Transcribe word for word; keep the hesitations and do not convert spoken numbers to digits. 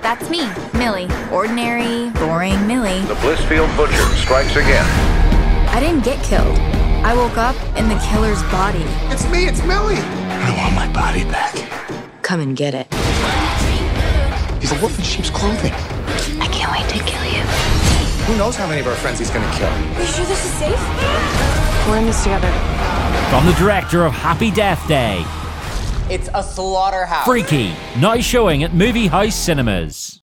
That's me, Millie. Ordinary, boring Millie. The Blissfield Butcher strikes again. I didn't get killed. I woke up in the killer's body. It's me, it's Millie. I want my body back. Come and get it. He's a wolf in sheep's clothing. I can't wait to kill you. Who knows how many of our friends he's gonna kill? Are you sure this is safe? We're in this together. From the director of Happy Death Day, It's a slaughterhouse. Freaky, now showing at Movie House Cinemas.